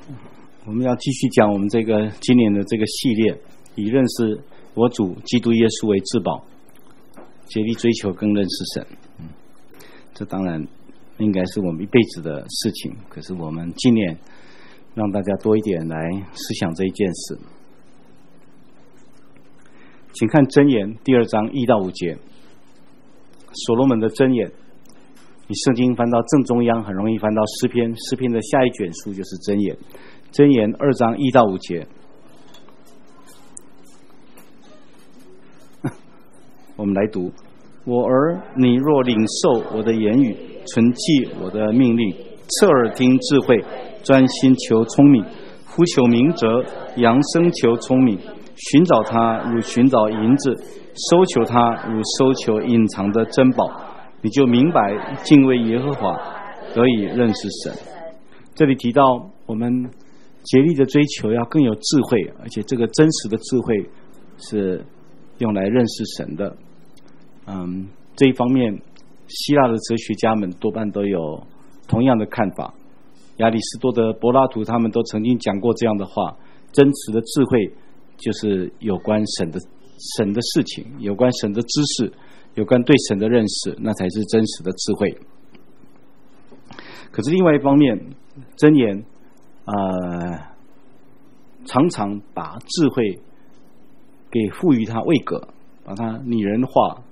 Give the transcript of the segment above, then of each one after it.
我们要继续讲我们这个今年的这个系列，以认识我主基督耶稣为至宝，竭力追求更认识神。这当然应该是我们一辈子的事情，可是我们今年让大家多一点来思想这一件事。请看箴言第2章1到5节，所罗门的箴言。你圣经翻到正中央，很容易翻到诗篇，诗篇的下一卷书就是箴言，箴言2章1到5节。我们来读：我儿，你若领受我的言语，存记我的命令，侧耳听智慧，专心求聪明，呼求明哲，扬声求聪明，寻找他如寻找银子，搜求他如搜求隐藏的珍宝，你就明白敬畏耶和华，得以认识神。这里提到我们竭力的追求要更有智慧，而且这个真实的智慧是用来认识神的。这一方面希腊的哲学家们多半都有同样的看法。亚里士多德、柏拉图他们都曾经讲过这样的话：真实的智慧就是有关神的事情，有关神的知识，有关对神的认识，那才是真实的智慧。可是另外一方面，箴言常常把智慧给赋予它位格，把它拟人化，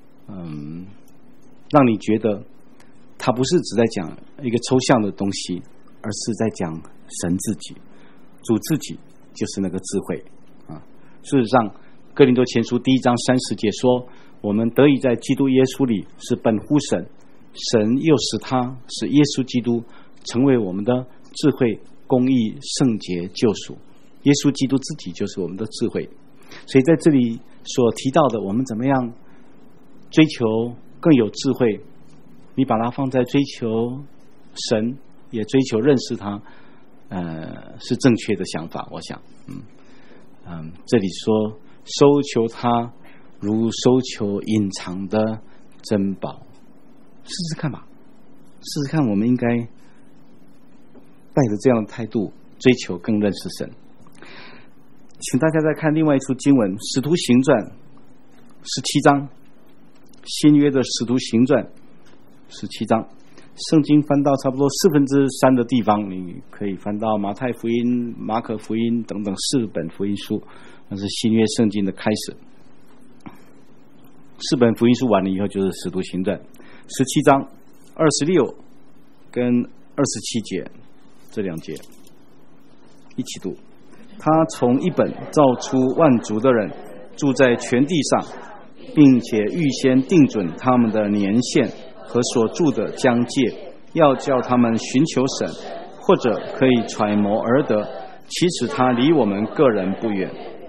让你觉得它不是只在讲一个抽象的东西，而是在讲神自己，主自己就是那个智慧啊。事实上，哥林多前书1章30节说，我们得以在基督耶稣里是本乎神，神又使耶稣基督成为我们的智慧、公义、圣洁、救赎。耶稣基督自己就是我们的智慧。所以在这里所提到的，我们怎么样追求更有智慧，你把它放在追求神，也追求认识他，是正确的想法，我想。这里说搜求他如搜求隐藏的珍宝，试试看吧，试试看，我们应该带着这样的态度追求更认识神。请大家再看另外一处经文，使徒行传17章，新约的使徒行传17章，圣经翻到差不多3/4的地方，你可以翻到马太福音、马可福音等等4本福音书，那是新约圣经的开始。4本福音书完了以后，就是使徒行传17章26跟27节，这2节一起读。他从一本造出万族的人，住在全地上，并且预先定准他们的年限和所住的疆界，要叫他们寻求神，或者可以揣摩而得，其实他离我们个人不远。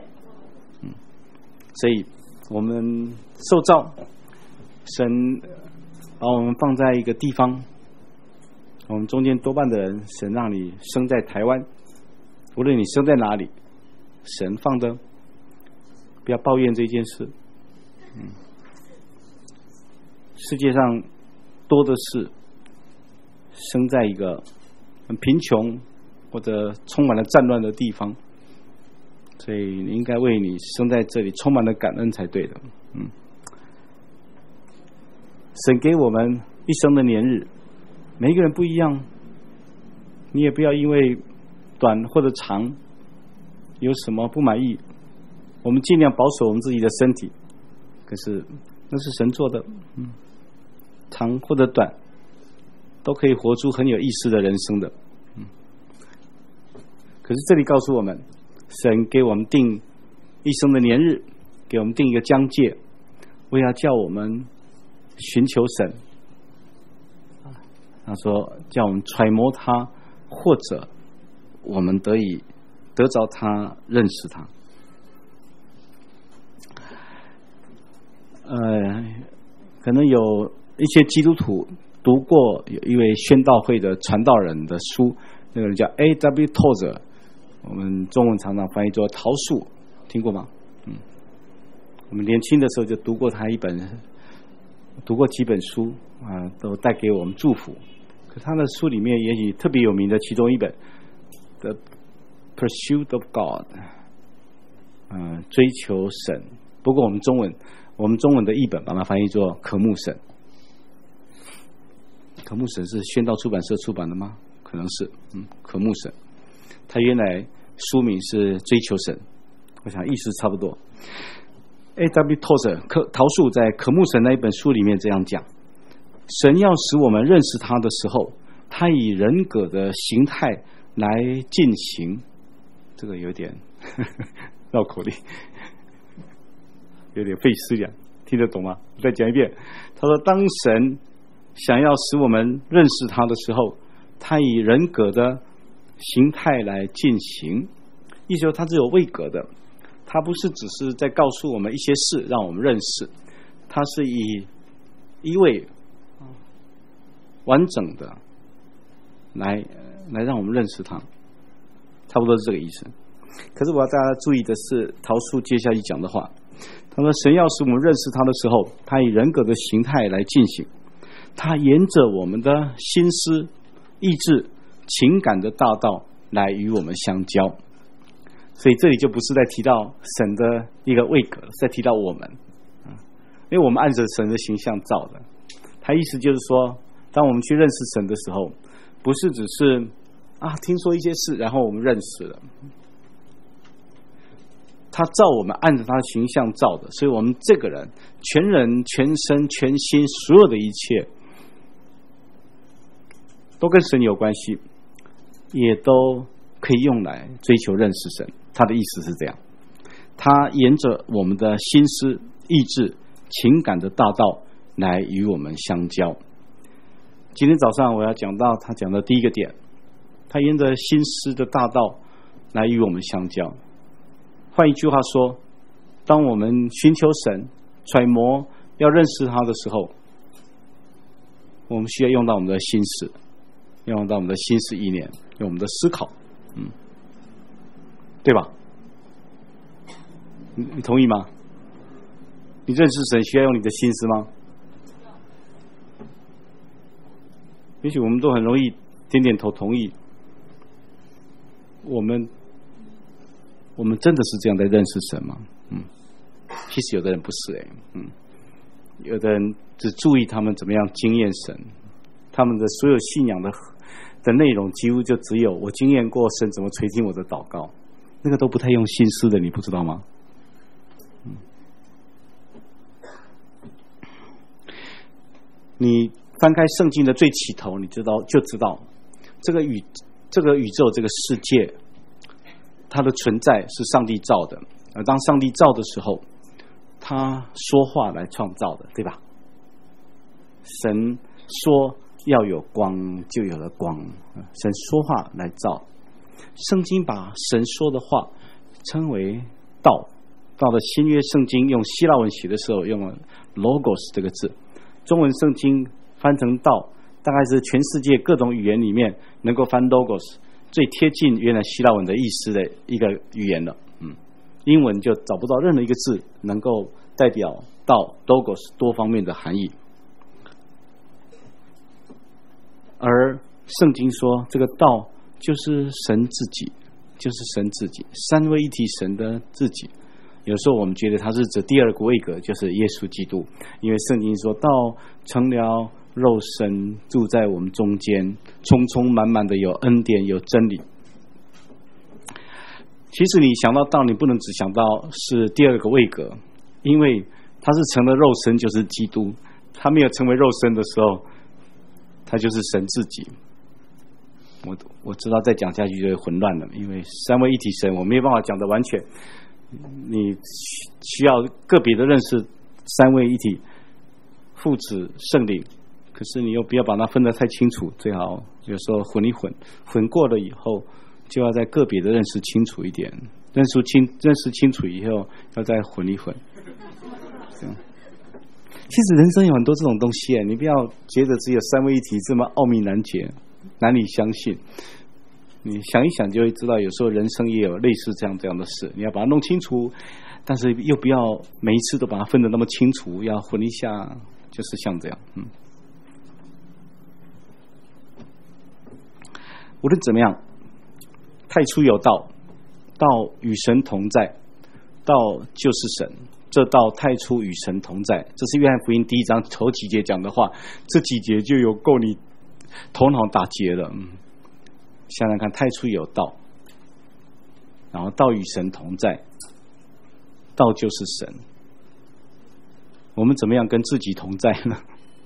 所以我们受造，神把我们放在一个地方，我们中间多半的人，神让你生在台湾，无论你生在哪里，神放的，不要抱怨这件事。世界上多的是生在一个很贫穷或者充满了战乱的地方，所以你应该为你生在这里充满了感恩才对的。神给我们一生的年日，每一个人不一样，你也不要因为短或者长有什么不满意，我们尽量保守我们自己的身体，可是那是神做的，长或者短都可以活出很有意思的人生的。可是这里告诉我们，神给我们定一生的年日，给我们定一个疆界，为要叫我们寻求神。他说叫我们揣摩他，或者我们得以得着他，认识他。可能有一些基督徒读过有一位宣道会的传道人的书，那个人叫 A.W. Tozer， 我们中文常常翻译作陶树，听过吗？我们年轻的时候就读过几本书都带给我们祝福。可他的书里面也许特别有名的其中一本， The pursuit of God， 追求神。不过我们中文的译本把它翻译作渴慕神。渴慕神是宣道出版社出版的吗？可能是，渴慕神。它原来书名是追求神，我想意思差不多。A.W. Tozer 陶树在渴慕神那一本书里面这样讲：神要使我们认识他的时候，他以人格的形态来进行。这个有点绕口令，有点费思量，听得懂吗？我再讲一遍。他说，当神想要使我们认识他的时候，他以人格的形态来进行，意思说他是有位格的，他不是只是在告诉我们一些事让我们认识，他是以一位完整的来让我们认识他，差不多是这个意思。可是我要大家注意的是陶树接下去讲的话，他说神要使我们认识他的时候，他以人格的形态来进行，他沿着我们的心思、意志、情感的大道来与我们相交。所以这里就不是在提到神的一个位格，是在提到我们，因为我们按着神的形象造的。他意思就是说，当我们去认识神的时候，不是只是听说一些事然后我们认识了，他造我们按着他的形象造的，所以我们这个人全人全身全心所有的一切都跟神有关系，也都可以用来追求认识神。他的意思是这样，他沿着我们的心思、意志、情感的大道来与我们相交。今天早上我要讲到他讲的第一个点，他沿着心思的大道来与我们相交。换一句话说，当我们寻求神、揣摩要认识他的时候，我们需要用到我们的心思，用到我们的心思意念，用我们的思考，对吧？你同意吗？你认识神需要用你的心思吗？也许我们都很容易点点头同意，我们真的是这样在认识神吗？其实有的人不是有的人只注意他们怎么样经验神，他们的所有信仰的内容几乎就只有我经验过神怎么垂听我的祷告，那个都不太用心思的，你不知道吗？你翻开圣经的最起头，你就知道这个宇宙这个世界，它的存在是上帝造的，而当上帝造的时候，他说话来创造的，对吧？神说要有光，就有了光，神说话来造。圣经把神说的话称为道，到了新约圣经用希腊文写的时候用了 logos 这个字，中文圣经翻成道，大概是全世界各种语言里面能够翻 logos 最贴近原来希腊文的意思的一个语言了。英文就找不到任何一个字能够代表道 logos 多方面的含义。而圣经说这个道就是神自己，就是神自己，三位一体神的自己。有时候我们觉得他是指第二个位格，就是耶稣基督，因为圣经说道成了肉身住在我们中间，充充满满的有恩典有真理。其实你想到道，你不能只想到是第二个位格，因为他是成了肉身就是基督，他没有成为肉身的时候，他就是神自己。我知道再讲下去就会混乱了，因为三位一体神我没有办法讲得完全，你需要个别的认识三位一体父子圣灵，可是你又不要把它分得太清楚，最好有时候混一混，混过了以后就要在个别的认识清楚一点，认识清楚以后要再混一混。其实人生有很多这种东西，你不要觉得只有三位一体这么奥秘难解，难以相信。你想一想就会知道，有时候人生也有类似这样的事，你要把它弄清楚，但是又不要每一次都把它分得那么清楚，要混一下，就是像这样。无论怎么样， 太初有道，道与神同在，道就是神，这道太初与神同在。这是约翰福音第1章头几节讲的话，这几节就有够你头脑打结了。想想看，太初有道，然后道与神同在，道就是神。我们怎么样跟自己同在呢？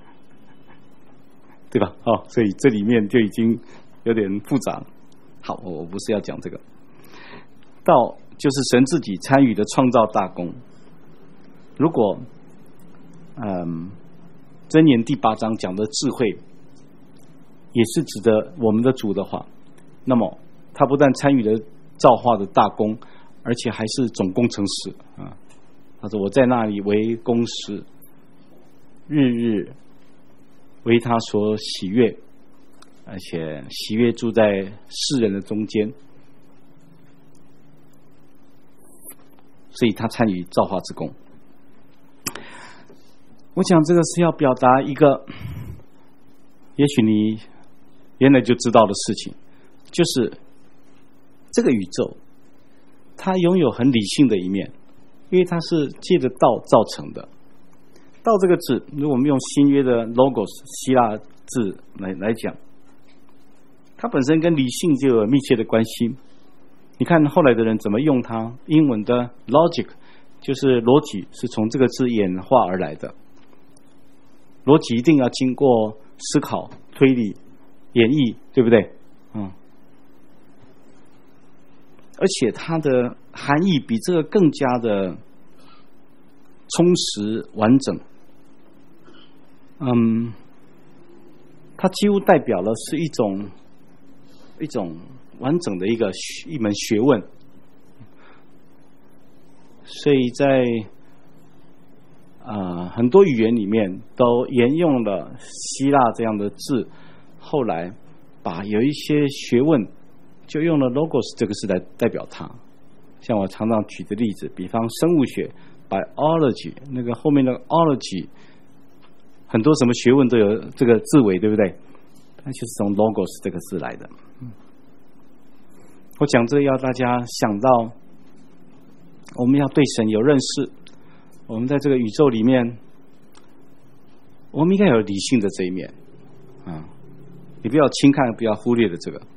对吧？所以这里面就已经有点复杂了。好，我不是要讲这个。道就是神自己参与的创造大功。如果箴言第8章讲的智慧也是指的我们的主的话，那么他不但参与了造化的大功，而且还是总工程师啊。他说我在那里为工时，日日为他所喜悦，而且喜悦住在世人的中间，所以他参与造化之功。我讲这个是要表达一个也许你原来就知道的事情，就是这个宇宙它拥有很理性的一面，因为它是借着道造成的。道这个字，如果我们用新约的 logos 希腊字来讲，它本身跟理性就有密切的关系。你看后来的人怎么用它，英文的 logic 就是逻辑，是从这个字演化而来的。逻辑一定要经过思考、推理、演绎，对不对？而且它的含义比这个更加的充实完整。它几乎代表了是一种完整的一门学问。所以在很多语言里面都沿用了希腊这样的字，后来把有一些学问就用了 logos 这个字来代表它。像我常常举的例子，比方生物学 biology， 那个后面的 ology， 很多什么学问都有这个字尾，对不对？它就是从 logos 这个字来的。我讲这个要大家想到，我们要对神有认识，我们在这个宇宙里面，我们应该有理性的这一面你不要轻看，不要忽略的这个。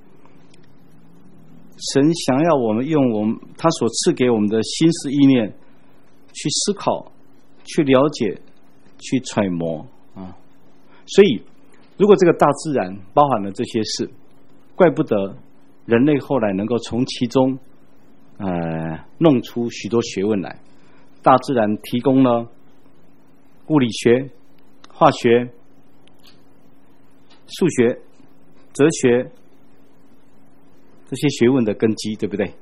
神想要我们用他所赐给我们的心思意念去思考、去了解、去揣摩所以如果这个大自然包含了这些事，怪不得人类后来能够从其中弄出许多学问来。大自然提供了物理学、化学、数学、哲学这些学问的根基，对不对？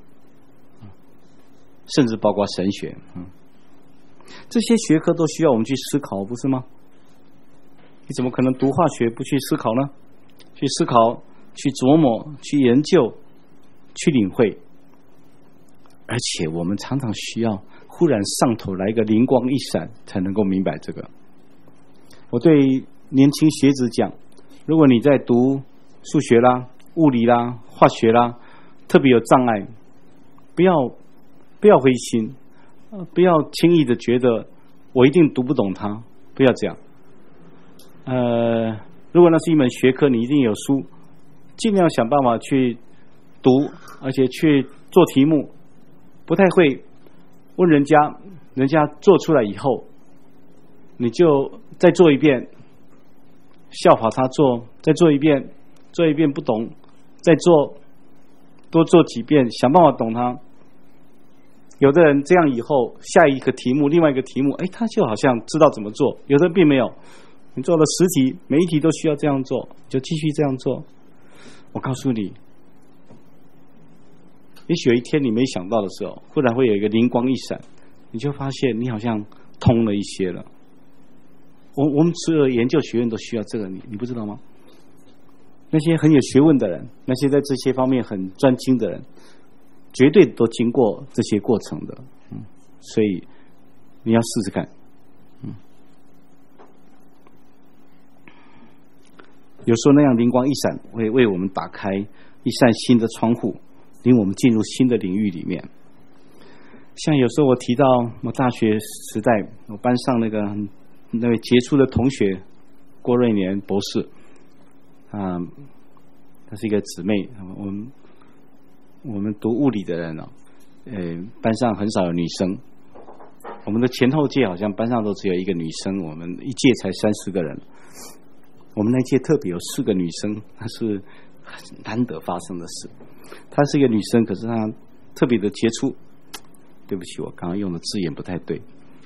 甚至包括神学，这些学科都需要我们去思考，不是吗？你怎么可能读化学不去思考呢？去思考，去琢磨，去研究，去领会。而且我们常常需要忽然上头来一个灵光一闪，才能够明白这个。我对年轻学子讲，如果你在读数学啦、物理啦、化学啦，特别有障碍，不要灰心，不要轻易的觉得我一定读不懂它，不要这样。如果那是一门学科，你一定有书，尽量想办法去读，而且去做题目。不太会问人家做出来以后，你就再做一遍，效法他做，再做一遍不懂，再做，多做几遍，想办法懂它。有的人这样以后，下一个题目，另外一个题目，他就好像知道怎么做，有的人并没有。你做了10题，每一题都需要这样做，就继续这样做。我告诉你，也许有一天你没想到的时候，忽然会有一个灵光一闪，你就发现你好像通了一些了。我们所有研究学院都需要这个，你不知道吗？那些很有学问的人，那些在这些方面很专精的人，绝对都经过这些过程的。所以你要试试看。有时候那样灵光一闪，会为我们打开一扇新的窗户， 领我们进入新的领域里面。像有时候我提到我大学时代，我班上那位杰出的同学郭瑞年博士，她是一个姊妹。我们读物理的人班上很少有女生。我们的前后届好像班上都只有一个女生，我们一届才30个人。我们那届特别有4个女生，那是很难得发生的事。她是一个女生，可是她特别的杰出。对不起，我刚刚用的字眼不太对，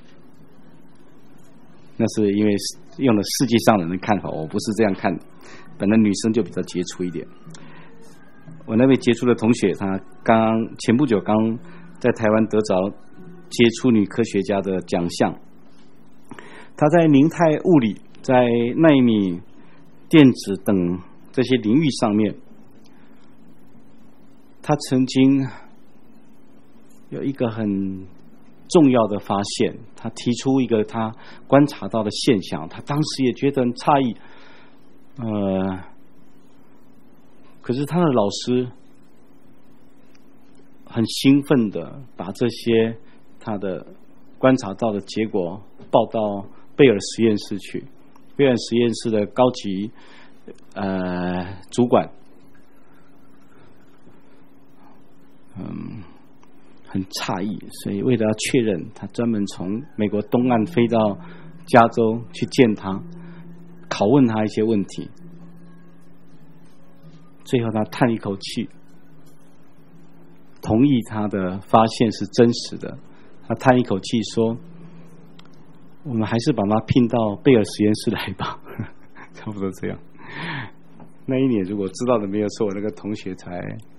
那是因为用了世界上人的看法，我不是这样看的。本来女生就比较杰出一点。我那位杰出的同学，她前不久刚在台湾得着杰出女科学家的奖项。她在凝态物理、在奈米、电子等这些领域上面，她曾经有一个很重要的发现，他提出一个他观察到的现象，他当时也觉得很诧异，可是他的老师很兴奋的把这些他的观察到的结果报到贝尔实验室去。贝尔实验室的高级主管很诧异，所以为了要确认，他专门从美国东岸飞到加州去见他，拷问他一些问题。最后他叹一口气，同意他的发现是真实的。他叹一口气说：“我们还是把他聘到贝尔实验室来吧。”差不多这样。那一年如果知道的没有错，我那个同学才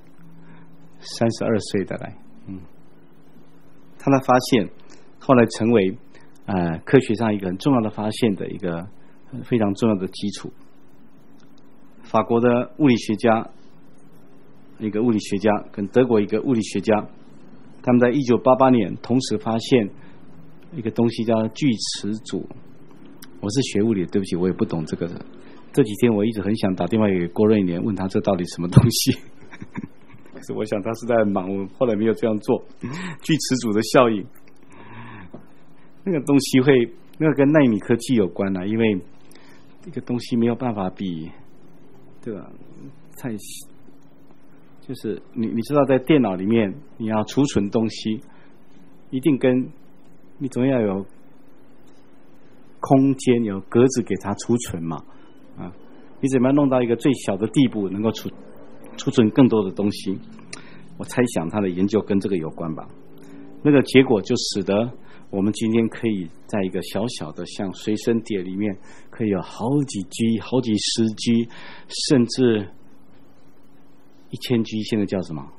32岁的来。他的发现后来成为科学上一个很重要的发现的一个非常重要的基础。法国的物理学家，一个物理学家跟德国一个物理学家，他们在1988年同时发现一个东西叫锯齿组。我是学物理的，对不起，我也不懂这个的。这几天我一直很想打电话给郭瑞年，问他这到底什么东西。可是我想他是在忙，我后来没有这样做。锯齿组的效应，那个东西那个跟奈米科技有关啊，因为这个东西没有办法比，对吧？太就是你知道，在电脑里面你要储存东西，一定跟你总要有空间、有格子给它储存嘛，你怎么样弄到一个最小的地步，能够储存更多的东西？我猜想他的研究跟这个有关吧。那个结果就使得我们今天可以在一个小小的像随身碟里面，可以有好几 G、好几十 G， 甚至1000 G， 现在叫什么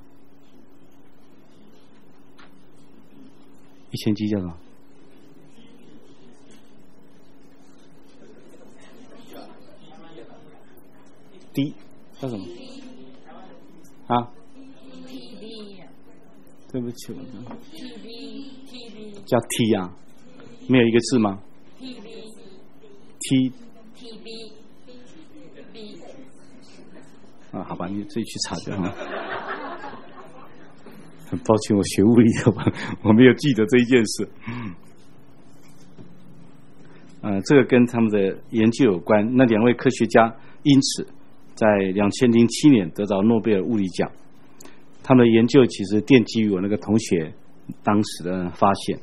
？1000 G 叫什么？D 叫什么？啊？对不起，叫 T 啊，没有一个字吗 ？T 啊，好吧，你自己去查就好。很抱歉，我学物理的，我没有记得这一件事。这个跟他们的研究有关。那2位科学家因此在2007年得到诺贝尔物理奖。他们的研究其实奠基于我那个同学当时的发现。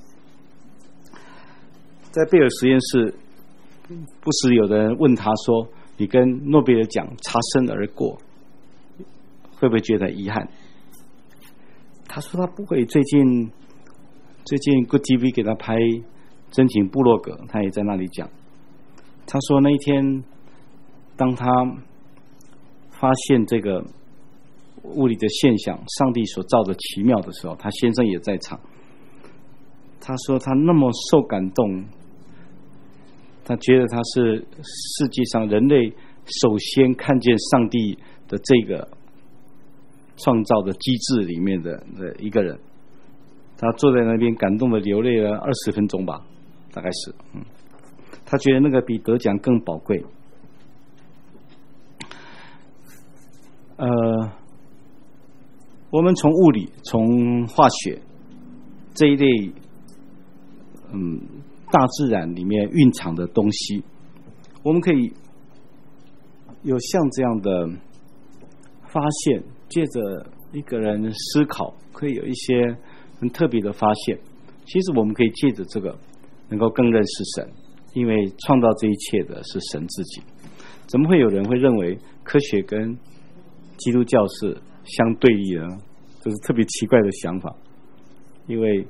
在贝尔实验室，不时有人问他说：“你跟诺贝尔奖擦身而过，会不会觉得遗憾？”他说他不会。最近 Good TV 给他拍真情部落格，他也在那里讲。他说那一天，当他发现这个物理的现象，上帝所造的奇妙的时候，他先生也在场。他说他那么受感动，他觉得他是世界上人类首先看见上帝的这个创造的机制里面的一个人。他坐在那边感动的流泪了20分钟吧，大概是。他觉得那个比得奖更宝贵。 我们从物理、从化学这一类大自然里面蕴藏的东西，我们可以有像这样的发现，借着一个人思考，可以有一些很特别的发现。其实我们可以借着这个能够更认识神，因为创造这一切的是神自己。怎么会有人会认为科学跟基督教是相对立呢？这是特别奇怪的想法。因为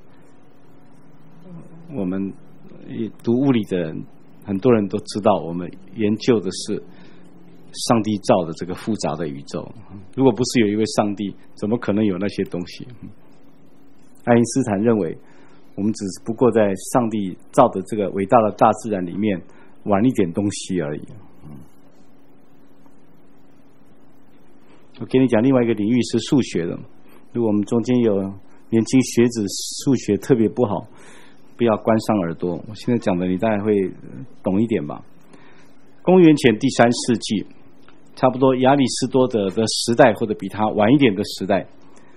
我们读物理的人，很多人都知道，我们研究的是上帝造的这个复杂的宇宙。如果不是有一位上帝，怎么可能有那些东西？爱因斯坦认为，我们只不过在上帝造的这个伟大的大自然里面玩一点东西而已。我给你讲另外一个领域是数学的。如果我们中间有年轻学子数学特别不好，不要关上耳朵。我现在讲的你大概会懂一点吧。公元前第3世纪，差不多亚里士多德的时代，或者比他晚一点的时代，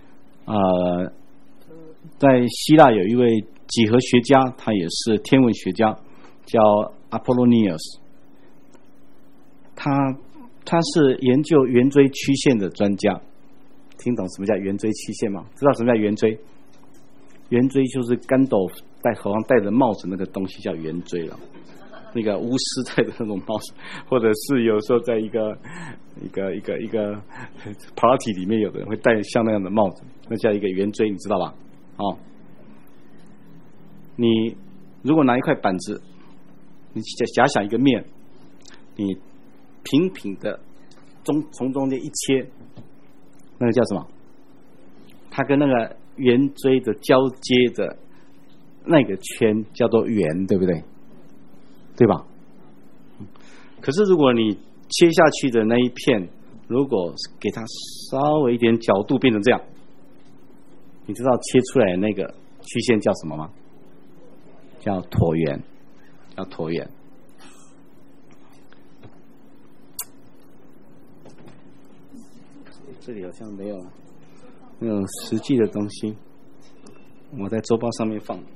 在希腊有一位几何学家，他也是天文学家，叫 Apollonius。他是研究圆锥曲线的专家。听懂什么叫圆锥曲线吗？知道什么叫圆锥？圆锥就是甘斗头上戴着帽子那个东西叫圆锥了。那个巫师戴的那种帽子，或者是有时候在一个 party 里面，有的人会戴像那样的帽子，那叫一个圆锥，你知道吧？哦，你如果拿一块板子，你假想一个面，你平平的从中间一切，那个叫什么？它跟那个圆锥的交接的那个圈叫做圆，对不对？对吧？可是如果你切下去的那一片，如果给它稍微一点角度变成这样，你知道切出来的那个曲线叫什么吗？叫椭圆，叫椭圆。这里好像没有那种实际的东西，我在周报上面放。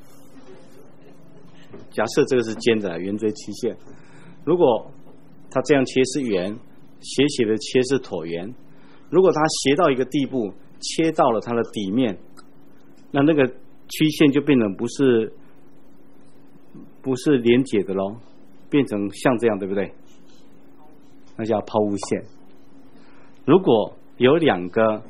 假设这个是尖的圆锥曲线，如果它这样切是圆，斜斜的切是椭圆，如果它斜到一个地步，切到了它的底面，那个曲线就变成不是连结的咯，变成像这样，对不对？那叫抛物线。如果有两个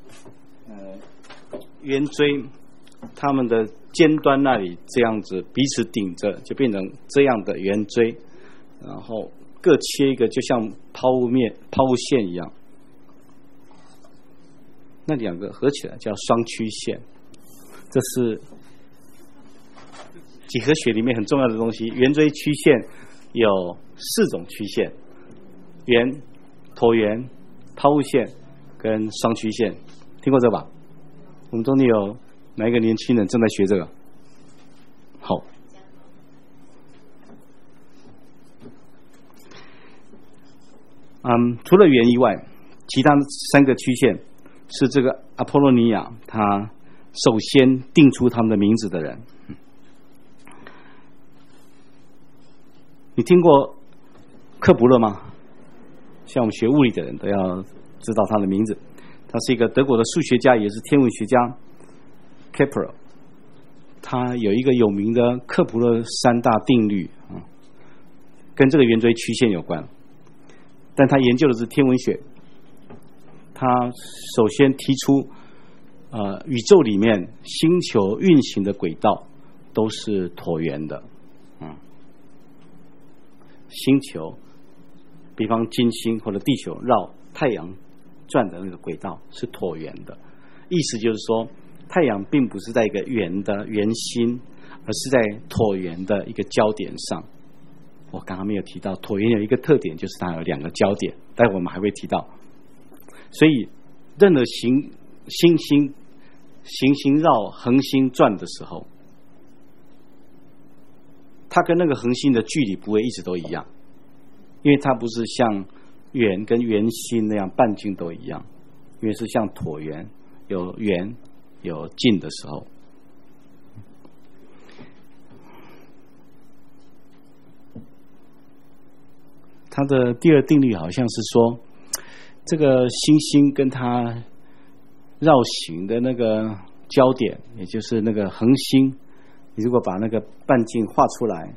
圆锥，它们的尖端那里这样子彼此顶着，就变成这样的圆锥，然后各切一个，就像抛物线一样。那两个合起来叫双曲线。这是几何学里面很重要的东西。圆锥曲线有4种曲线：圆、椭圆、抛物线跟双曲线。听过这吧？我们中间有哪一个年轻人正在学这个？好，除了圆以外，其他3个曲线是这个阿波罗尼亚他首先定出他们的名字的人。你听过克卜勒吗？像我们学物理的人都要知道他的名字。他是一个德国的数学家，也是天文学家 Kepler。他有一个有名的克卜勒3大定律，跟这个圆锥曲线有关，但他研究的是天文学。他首先提出宇宙里面星球运行的轨道都是椭圆的。星球比方金星或者地球绕太阳转的那个轨道是椭圆的，意思就是说太阳并不是在一个圆的圆心，而是在椭圆的一个焦点上。我刚刚没有提到椭圆有一个特点，就是它有2个焦点，待会我们还会提到。所以任何行星绕恒星转的时候，它跟那个恒星的距离不会一直都一样，因为它不是像圆跟圆心那样半径都一样，因为是像椭圆， 有远有近的时候。它的第二定律好像是说，这个星星跟它绕行的那个焦点，也就是那个恒星，你如果把那个半径画出来，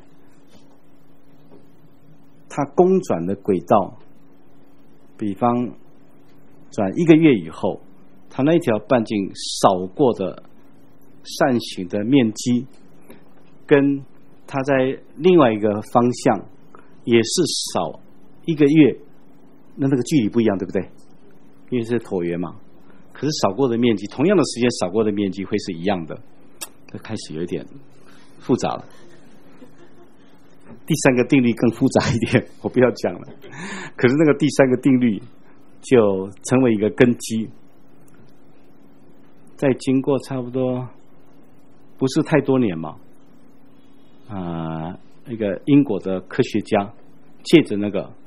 它公转的轨道，比方转1个月以后，它那一条半径扫过的扇形的面积，跟它在另外一个方向也是扫1个月，那个距离不一样，对不对？因为是椭圆嘛。可是扫过的面积，同样的时间扫过的面积会是一样的，这开始有一点复杂了。第3个定律更复杂一点，我不要讲了。可是那个第3个定律就成为一个根基，在经过差不多不是太多年嘛，一个英国的科学家借着那个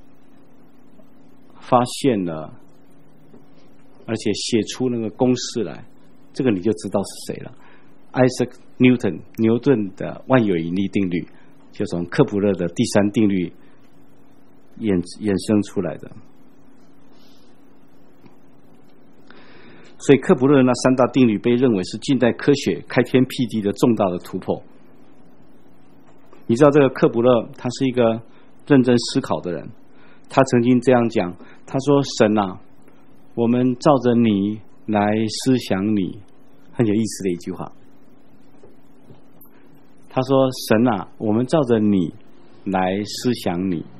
发现了，而且写出那个公式来，这个你就知道是谁了。Isaac Newton 牛顿的万有引力定律，就从克普勒的第3定律衍生出来的。所以克普勒的那3大定律被认为是近代科学开天辟地的重大的突破。你知道这个克普勒他是一个认真思考的人，他曾经这样讲，他说：神啊，我们照着你来思想你，很有意思的一句话。他说：神啊，我们照着你来思想你。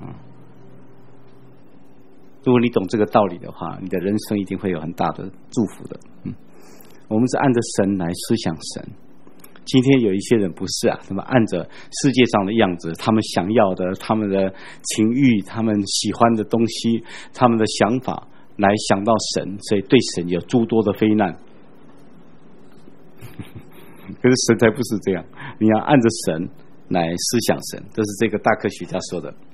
如果你懂这个道理的话，你的人生一定会有很大的祝福的。我们是按着神来思想神。今天有一些人不是啊，他们按着世界上的样子，他们想要的，他们的情欲，他们喜欢的东西，他们的想法来想到神，所以对神有诸多的非难。可是神才不是这样，你要按着神来思想神，这是这个大科学家说的。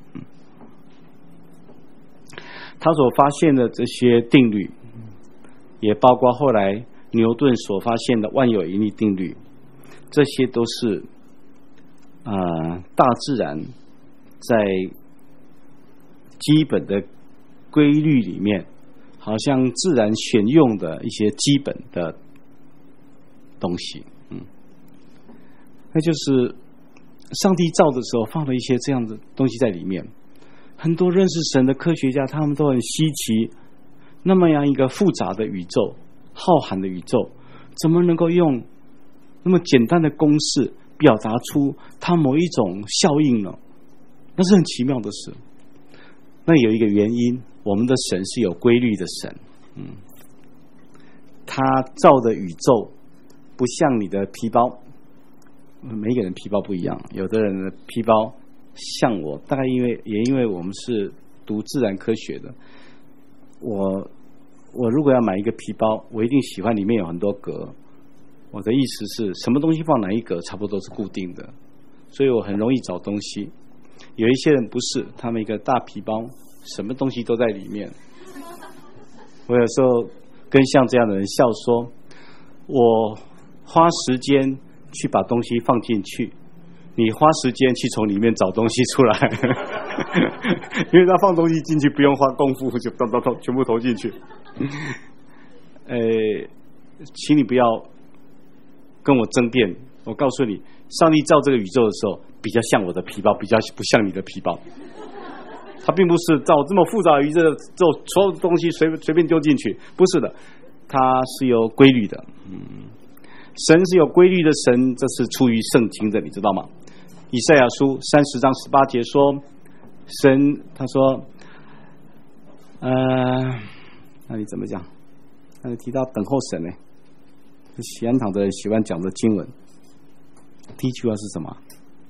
他所发现的这些定律，也包括后来牛顿所发现的万有引力定律，这些都是大自然在基本的规律里面，好像自然选用的一些基本的东西。那就是上帝造的时候放了一些这样的东西在里面。很多认识神的科学家，他们都很稀奇，那么样一个复杂的宇宙，浩瀚的宇宙，怎么能够用那么简单的公式表达出它某一种效应呢？那是很奇妙的事。那有一个原因，我们的神是有规律的神。他造的宇宙不像你的皮包，每一个人皮包不一样，有的人的皮包像我，大概因为我们是读自然科学的，我如果要买一个皮包，我一定喜欢里面有很多格。我的意思是什么东西放哪一格差不多是固定的，所以我很容易找东西。有一些人不是，他们一个大皮包，什么东西都在里面。我有时候跟像这样的人笑说，我花时间去把东西放进去，你花时间去从里面找东西出来。因为他放东西进去不用花功夫，就全部投进去。请你不要跟我争辩，我告诉你，上帝造这个宇宙的时候比较像我的皮包，比较不像你的皮包。他并不是造这么复杂的宇宙，所有的东西随便丢进去，不是的，它是有规律的。神是有规律的神，这是出于圣经的，你知道吗？以赛亚书30章18节说，神他说，那你怎么讲？那你提到等候神呢？喜安堂的人喜欢讲的经文，第一句话是什么？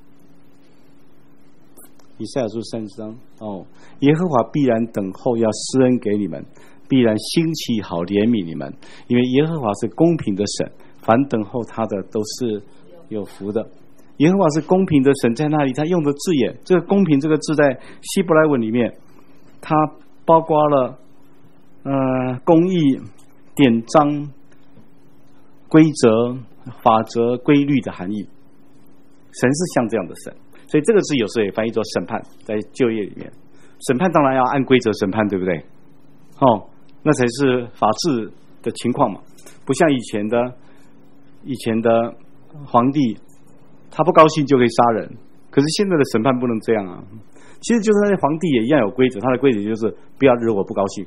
以赛亚书30章耶和华必然等候，要施恩给你们，必然兴起好怜悯你们，因为耶和华是公平的神，凡等候他的都是有福的。耶和华是公平的神，在那里他用的字眼，这个公平这个字在希伯来文里面，它包括了公义、 典章、规则、法则、规律的含义。神是像这样的神，所以这个字有时候也翻译作审判，在旧约里面，审判当然要按规则审判，对不对？那才是法治的情况嘛，不像以前的皇帝，他不高兴就可以杀人，可是现在的审判不能这样啊。其实就是那些皇帝也一样有规则，他的规则就是不要惹我不高兴。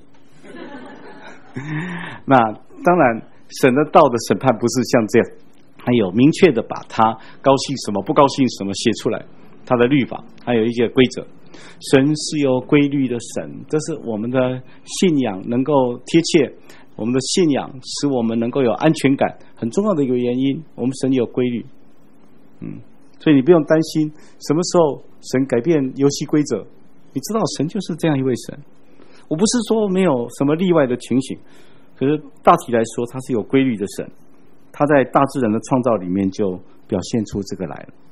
那当然，神的道的审判不是像这样，还有明确的把他高兴什么、不高兴什么写出来，他的律法还有一些规则。神是有规律的神，这是我们的信仰能够贴切，我们的信仰使我们能够有安全感，很重要的一个原因。我们神有规律，所以你不用担心什么时候神改变游戏规则，你知道神就是这样一位神。我不是说没有什么例外的情形，可是大体来说他是有规律的神，他在大自然的创造里面就表现出这个来了。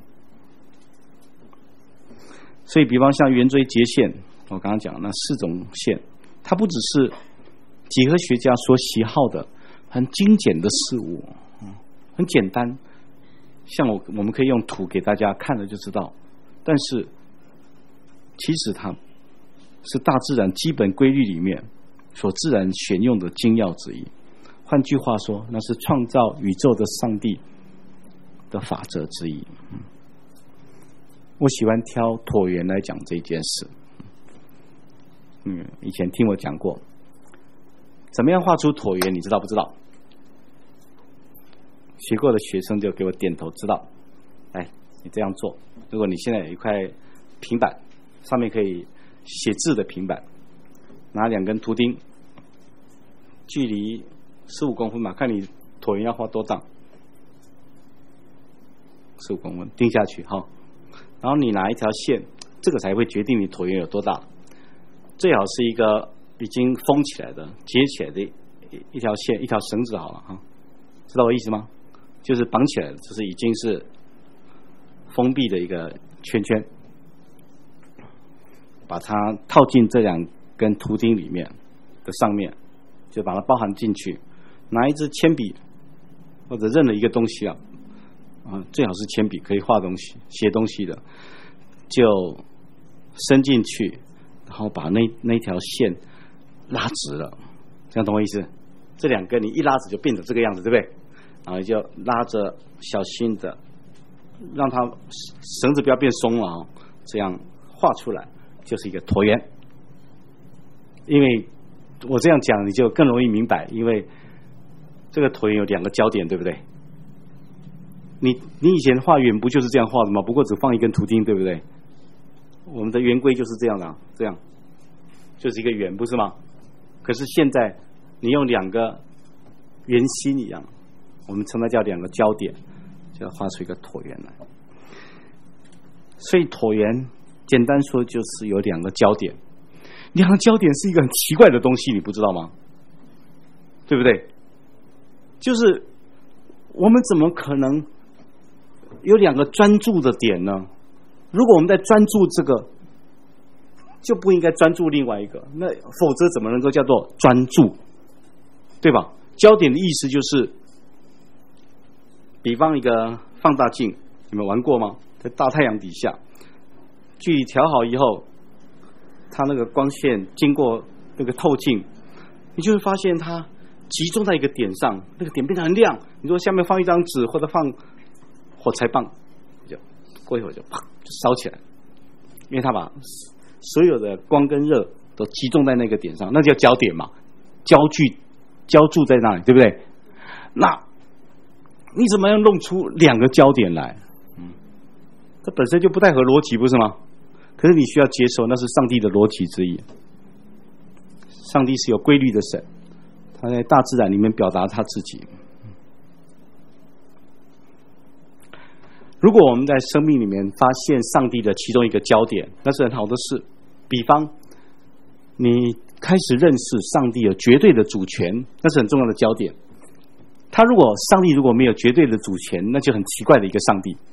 所以比方像圆锥截线，我刚刚讲那4种线，它不只是几何学家所喜好的很精简的事物，很简单，像我们可以用图给大家看了就知道，但是其实它是大自然基本规律里面所自然选用的精要之一。换句话说，那是创造宇宙的上帝的法则之一。我喜欢挑椭圆来讲这件事。以前听我讲过，怎么样画出椭圆，你知道不知道？学过的学生就给我点头，知道。来，你这样做。如果你现在有一块平板，上面可以写字的平板，拿2根图钉，距离15公分嘛，看你椭圆要画多大，15公分钉下去哈。然后你拿一条线，这个才会决定你椭圆有多大。最好是一个已经封起来的、结起来的一条线、一条绳子好了哈，知道我意思吗？就是绑起来的，就是已经是封闭的一个圈圈，把它套进这2根图钉里面的上面，就把它包含进去。拿一支铅笔或者任何一个东西最好是铅笔，可以画东西、写东西的，就伸进去，然后把那条线拉直了，这样懂我意思？这2根你一拉直就变成这个样子，对不对？然后就拉着，小心的让它绳子不要变松了这样画出来就是一个椭圆。因为我这样讲你就更容易明白，因为这个椭圆有2个焦点，对不对？你以前画圆不就是这样画的吗？不过只放1根图钉，对不对？我们的圆规就是这样的，这样就是一个圆，不是吗？可是现在你用2个圆心一样，我们称它叫2个焦点，就要画出一个椭圆来。所以椭圆简单说就是有2个焦点，2个焦点是一个很奇怪的东西，你不知道吗？对不对？就是我们怎么可能有2个专注的点呢？如果我们在专注这个，就不应该专注另外一个，那否则怎么能够叫做专注，对吧？焦点的意思就是，比方一个放大镜，你们玩过吗？在大太阳底下，距离调好以后，它那个光线经过那个透镜，你就会发现它集中在一个点上，那个点变得很亮。你说下面放一张纸或者放火柴棒，就过一会儿就啪就烧起来，因为它把所有的光跟热都集中在那个点上，那叫焦点嘛，焦注在那里，对不对？那你怎么样弄出2个焦点来？这本身就不太合逻辑，不是吗？可是你需要接受，那是上帝的逻辑之一。上帝是有规律的神，他在大自然里面表达他自己。如果我们在生命里面发现上帝的其中一个焦点，那是很好的事。比方你开始认识上帝有绝对的主权，那是很重要的焦点。上帝如果没有绝对的主权，那就很奇怪的一个上帝。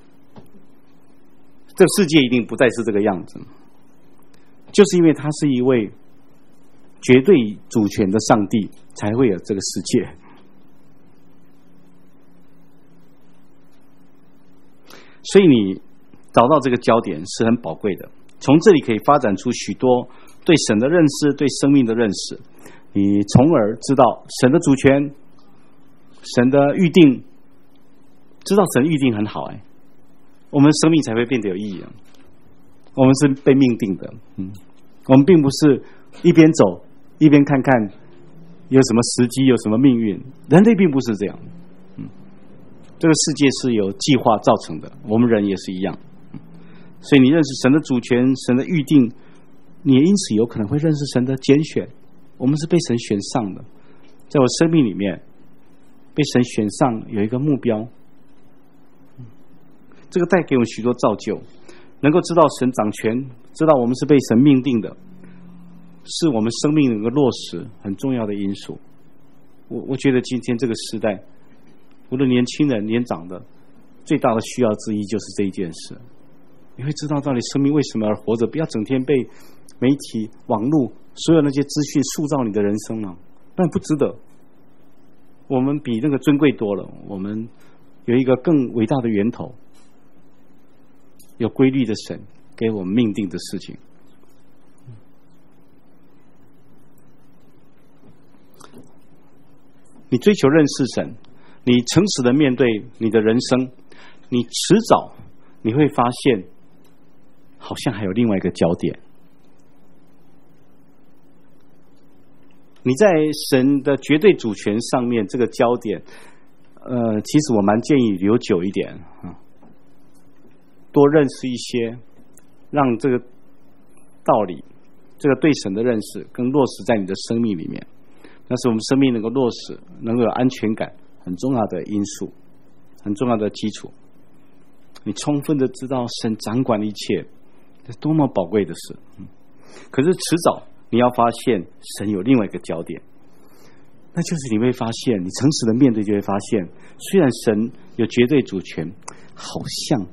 这个世界一定不再是这个样子，就是因为他是一位绝对主权的上帝，才会有这个世界。所以你找到这个焦点是很宝贵的，从这里可以发展出许多对神的认识，对生命的认识，你从而知道神的主权，神的预定，知道神预定很好，我们生命才会变得有意义。我们是被命定的，我们并不是一边走一边看看有什么时机，有什么命运。人类并不是这样，这个世界是由计划造成的，我们人也是一样。所以你认识神的主权，神的预定，你也因此有可能会认识神的拣选。我们是被神选上的，在我生命里面被神选上有一个目标，这个带给我们许多造就，能够知道神掌权，知道我们是被神命定的，是我们生命能够落实很重要的因素。我觉得今天这个时代，无论年轻人年长的，最大的需要之一就是这一件事。你会知道到底生命为什么而活着，不要整天被媒体网络所有那些资讯塑造你的人生了，那不值得。我们比那个尊贵多了，我们有一个更伟大的源头，有规律的神给我们命定的事情。你追求认识神，你诚实的面对你的人生，你迟早你会发现好像还有另外一个焦点。你在神的绝对主权上面这个焦点，其实我蛮建议留久一点，多认识一些，让这个道理，这个对神的认识更落实在你的生命里面。那是我们生命能够落实，能够有安全感很重要的因素，很重要的基础。你充分的知道神掌管一切，这是多么宝贵的事。可是迟早你要发现神有另外一个焦点，那就是你会发现，你诚实的面对就会发现，虽然神有绝对主权，好像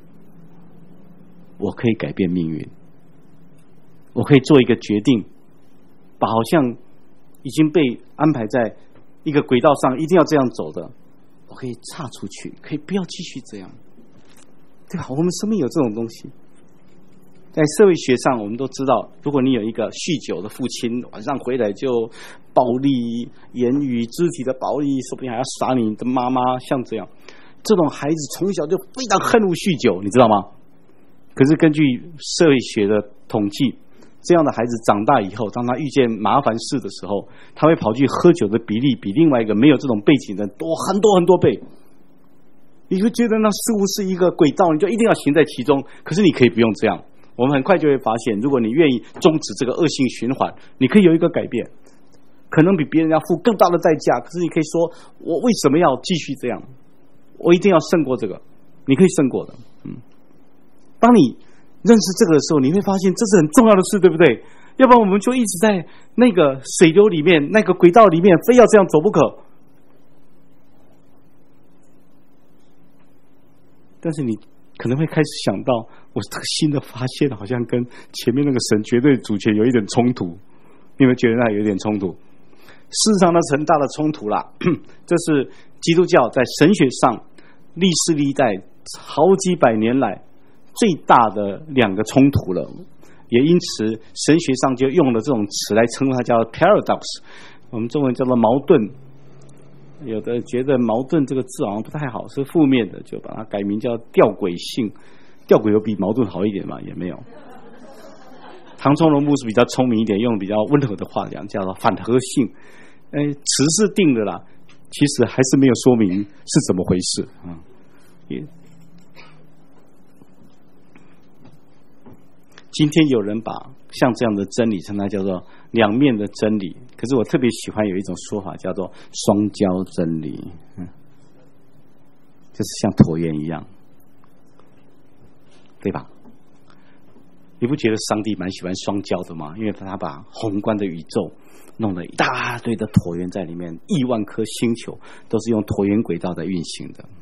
我可以改变命运，我可以做一个决定，把好像已经被安排在一个轨道上一定要这样走的，我可以岔出去，可以不要继续这样，对吧？我们生命有这种东西。在社会学上我们都知道，如果你有一个酗酒的父亲，晚上回来就暴力言语肢体的暴力，说不定还要杀你的妈妈，像这样，这种孩子从小就非常恨恶酗酒，你知道吗？可是根据社会学的统计，这样的孩子长大以后，当他遇见麻烦事的时候，他会跑去喝酒的比例比另外一个没有这种背景的多很多很多倍。你会觉得那似乎是一个轨道，你就一定要行在其中，可是你可以不用这样。我们很快就会发现，如果你愿意终止这个恶性循环，你可以有一个改变，可能比别人要付更大的代价，可是你可以说，我为什么要继续这样，我一定要胜过这个，你可以胜过的。当你认识这个的时候，你会发现这是很重要的事，对不对？要不然我们就一直在那个水流里面，那个轨道里面，非要这样走不可。但是你可能会开始想到，我这个新的发现好像跟前面那个神绝对主权有一点冲突，你有没有觉得那有一点冲突？事实上那是很大的冲突啦。这是基督教在神学上历世历代好几百年来最大的两个冲突了，也因此神学上就用了这种词来称呼它，叫 paradox， 我们中文叫做矛盾。有的觉得矛盾这个字好像不太好，是负面的，就把它改名叫吊诡性。吊诡有比矛盾好一点吗？也没有。唐崇荣牧师比较聪明一点，用比较温和的话讲，叫做反合性。词是定的啦，其实还是没有说明是怎么回事啊。今天有人把像这样的真理称它叫做两面的真理，可是我特别喜欢有一种说法叫做双交真理，就是像椭圆一样，对吧？你不觉得上帝蛮喜欢双交的吗？因为他把宏观的宇宙弄了一大堆的椭圆在里面，亿万颗星球都是用椭圆轨道在运行的。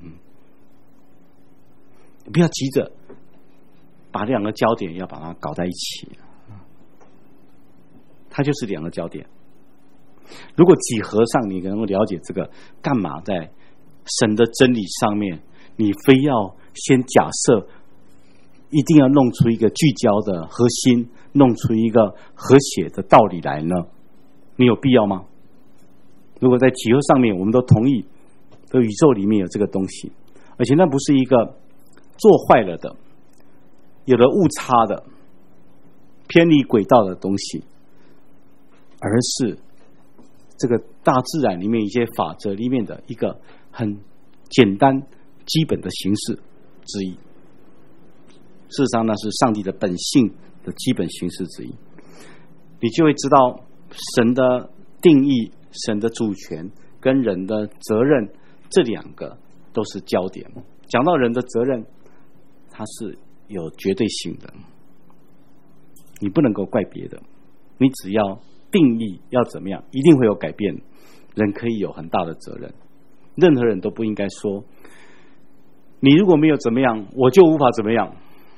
你不要急着把两个焦点要把它搞在一起，它它就是两个焦点。如果几何上你能够了解这个，干嘛在神的真理上面你非要先假设一定要弄出一个聚焦的核心，弄出一个和谐的道理来呢？你有必要吗？如果在几何上面我们都同意这宇宙里面有这个东西，而且那不是一个做坏了的有了误差的偏离轨道的东西，而是这个大自然里面一些法则里面的一个很简单基本的形式之一。事实上那是上帝的本性的基本形式之一。你就会知道神的定义、神的主权跟人的责任，这两个都是焦点。讲到人的责任，它是有绝对性的，你不能够怪别的，你只要定义要怎么样，一定会有改变。人可以有很大的责任，任何人都不应该说你如果没有怎么样我就无法怎么样。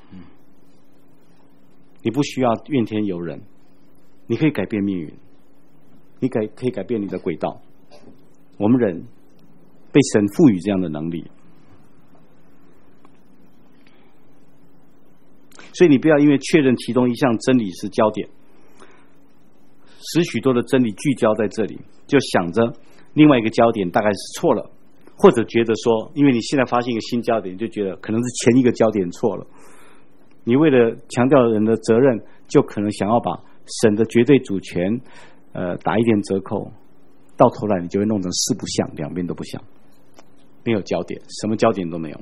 你不需要怨天尤人，你可以改变命运，你可以改变你的轨道。我们人被神赋予这样的能力，所以你不要因为确认其中一项真理是焦点，使许多的真理聚焦在这里，就想着另外一个焦点大概是错了，或者觉得说因为你现在发现一个新焦点，就觉得可能是前一个焦点错了。你为了强调人的责任，就可能想要把神的绝对主权打一点折扣，到头来你就会弄成四不像，两边都不像，没有焦点，什么焦点都没有。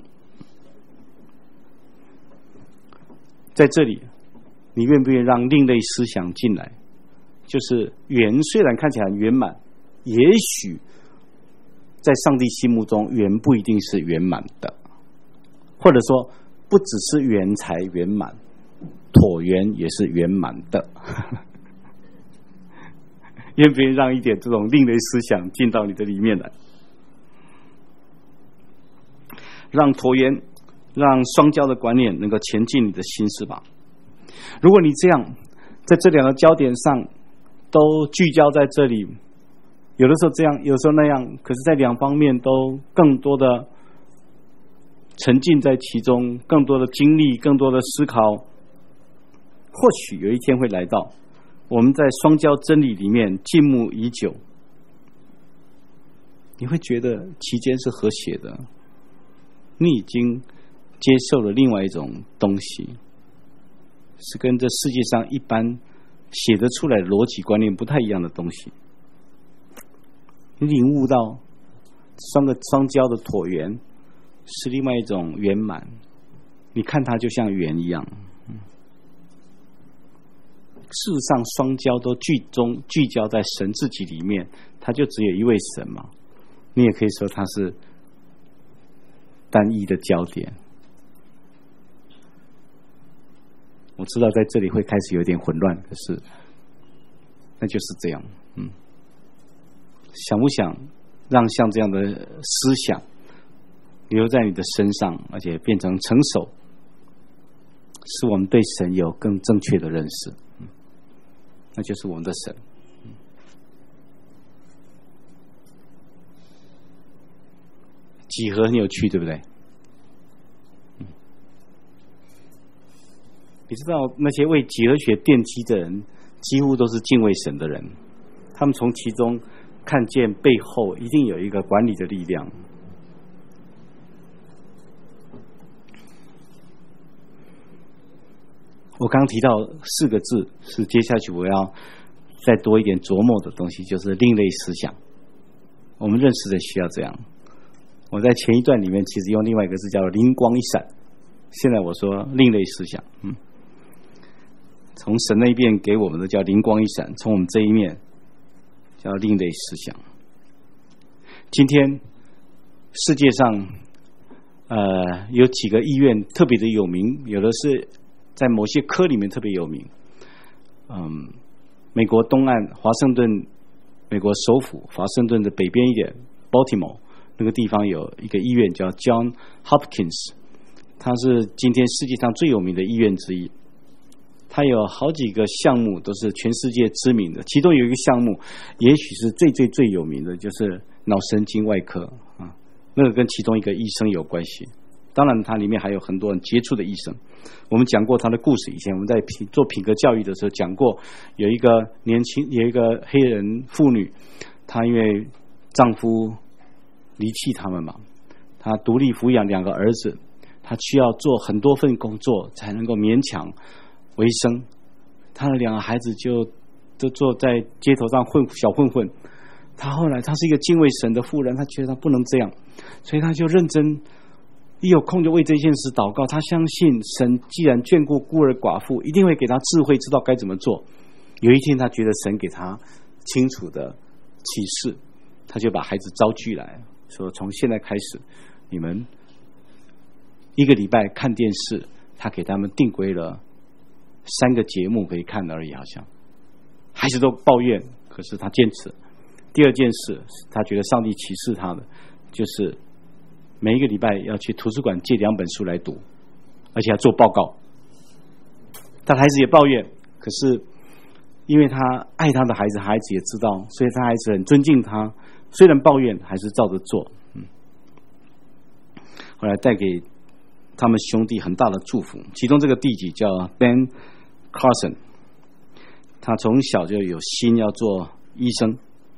在这里你愿不愿意让另类思想进来？就是圆虽然看起来很圆满，也许在上帝心目中圆不一定是圆满的，或者说不只是圆才圆满，椭圆也是圆满的。愿不愿意让一点这种另类思想进到你的里面来，让椭圆、让双焦的观念能够前进你的心，是吧？如果你这样在这两个焦点上都聚焦在这里，有的时候这样，有时候那样，可是在两方面都更多的沉浸在其中，更多的经历，更多的思考，或许有一天会来到我们在双焦真理里面静穆已久，你会觉得其间是和谐的，你已经接受了另外一种东西，是跟这世界上一般写得出来的逻辑观念不太一样的东西。你领悟到双焦的椭圆是另外一种圆满，你看它就像圆一样。事实上双焦都聚焦在神自己里面，它就只有一位神嘛。你也可以说它是单一的焦点。我知道在这里会开始有点混乱，可是那就是这样。想不想让像这样的思想留在你的身上，而且变成成熟，使我们对神有更正确的认识，那就是我们的神。几何很有趣，对不对？你知道那些为几何学奠基的人几乎都是敬畏神的人，他们从其中看见背后一定有一个管理的力量。我刚提到4个字，是接下去我要再多一点琢磨的东西，就是另类思想。我们认识的需要这样。我在前一段里面其实用另外一个字叫灵光一闪，现在我说另类思想。从神那一边给我们的叫灵光一闪，从我们这一面叫另类思想。今天世界上有几个医院特别的有名，有的是在某些科里面特别有名。美国东岸华盛顿，美国首府华盛顿的北边一点 Baltimore 那个地方有一个医院叫 John Hopkins， 它是今天世界上最有名的医院之一。 他有好几个项目都是全世界知名的，其中有一个项目也许是最有名的，就是脑神经外科啊，那个跟其中一个医生有关系。当然它里面还有很多很杰出的医生，我们讲过他的故事，以前我们在做品格教育的时候讲过，有一个黑人妇女，她因为丈夫离弃他们嘛，她独立抚养2个儿子，她需要做很多份工作才能够勉强为生，她的2个孩子都坐在街头上小混混。她后来她是一个敬畏神的妇人，她觉得她不能这样，所以她就认真，一有空就为这件事祷告。她相信神既然眷顾孤儿寡妇，一定会给她智慧，知道该怎么做。有一天她觉得神给她清楚的启示，她就把孩子招聚来说，从现在开始你们1个礼拜看电视，她给他们定规了3个节目可以看而已，好像孩子都抱怨，可是她坚持。第二件事，她觉得上帝启示她的，就是每1个礼拜要去图书馆借2本书来读，而且要做报告。他的孩子也抱怨，可是因为他爱他的孩子，孩子也知道，所以他还是很尊敬他，虽然抱怨还是照着做。后来带给他们兄弟很大的祝福，其中这个弟弟叫 Ben Carson， 他从小就有心要做医生。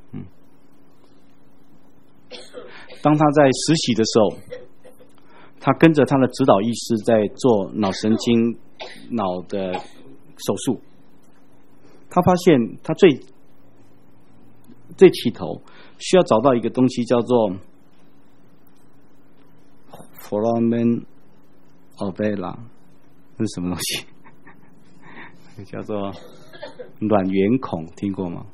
当他在实习的时候，他跟着他的指导医师在做脑神经脑的手术。他发现他最起头需要找到一个东西，叫做 foramen ovale， 那是什么东西？叫做卵圆孔，听过吗？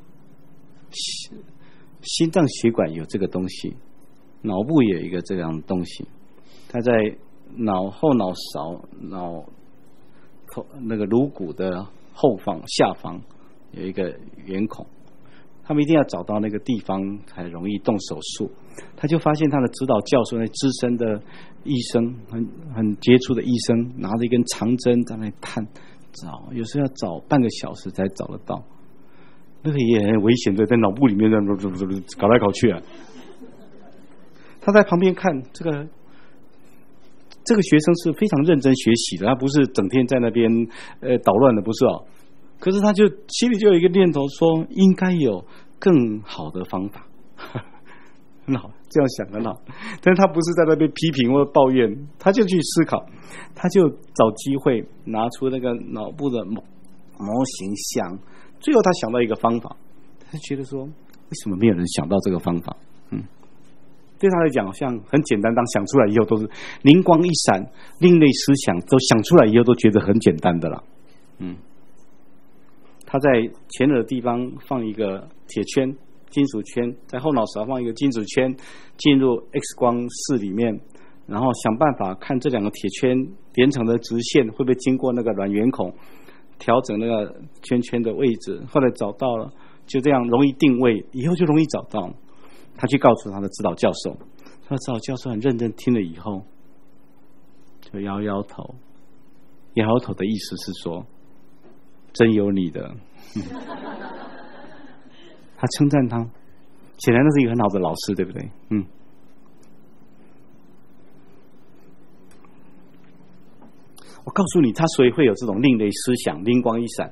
心脏血管有这个东西，脑部也有一个这样的东西，它在后脑勺那个颅骨的后方下方有一个圆孔，他们一定要找到那个地方才容易动手术。他就发现他的指导教授，那资深的医生，很杰出的医生，拿着一根长针在那探找，有时候要找半个小时才找得到，那个也很危险的，在脑部里面搞来搞去啊。他在旁边看，这个学生是非常认真学习的，他不是整天在那边捣乱的，不是哦。可是他就心里就有一个念头说，应该有更好的方法。很好，这样想很好。但是他不是在那边批评或抱怨，他就去思考，他就找机会拿出那个脑部的模型想，最后他想到一个方法，他觉得说，为什么没有人想到这个方法？对他来讲，好像很简单，当想出来以后都是灵光一闪，另类思想都想出来以后都觉得很简单的了。他在前耳的地方放一个铁圈、金属圈，在后脑勺放一个金属圈，进入 X 光室里面，然后想办法看这2个铁圈连成的直线会不会经过那个卵圆孔，调整那个圈圈的位置。后来找到了，就这样容易定位，以后就容易找到。他去告诉他的指导教授，他的指导教授很认真听了以后，就摇摇头。摇摇头的意思是说，真有你的。他称赞他，显然那是一个很好的老师，对不对？我告诉你，他所以会有这种另类思想，灵光一闪，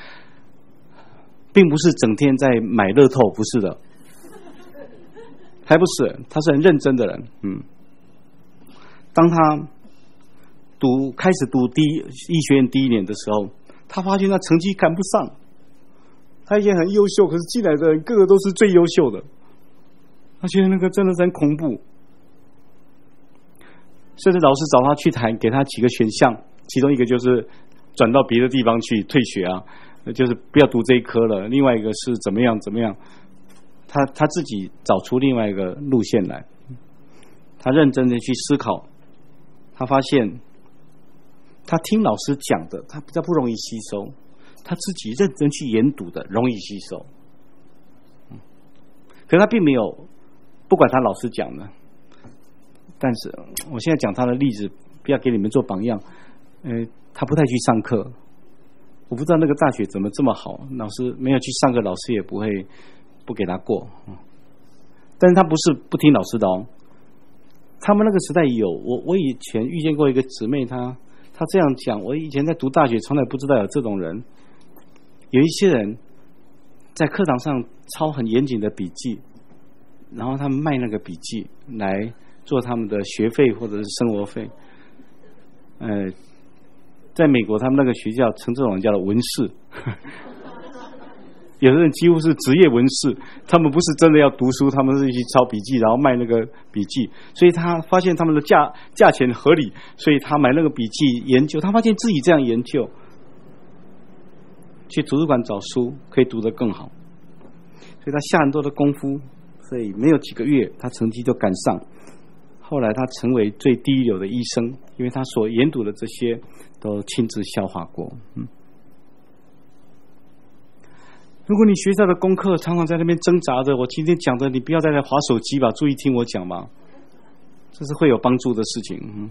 并不是整天在买乐透，不是的。还不是，他是很认真的人。当他开始读医学院第1年的时候，他发现他成绩赶不上。他以前很优秀，可是进来的人个个都是最优秀的，他觉得那个真的是很恐怖。甚至老师找他去谈，给他几个选项，其中一个就是转到别的地方去退学啊，就是不要读这一科了。另外一个是怎么样。他自己找出另外一个路线来，他认真的去思考，他发现他听老师讲的他比较不容易吸收，他自己认真去研读的容易吸收。可是他并没有不管他老师讲的，但是我现在讲他的例子，不要给你们做榜样。他不太去上课， 我不知道那个大学怎么这么好，老师没有去上课，老师也不会不给他过。但是他不是不听老师的哦。他们那个时代有我以前遇见过一个姊妹，她这样讲，我以前在读大学从来不知道有这种人。有一些人在课堂上抄很严谨的笔记，然后他们卖那个笔记来做他们的学费或者是生活费。在美国他们那个学校称这种人叫做文士。有的人几乎是职业文士，他们不是真的要读书，他们是去抄笔记然后卖那个笔记，所以他发现他们的价钱合理，所以他买那个笔记研究，他发现自己这样研究，去图书馆找书可以读得更好，所以他下很多的功夫，所以没有几个月他成绩就赶上。后来他成为最第一流的医生，因为他所研读的这些都亲自消化过。如果你学校的功课常常在那边挣扎着，我今天讲的你不要再来滑手机吧，注意听我讲吧，这是会有帮助的事情。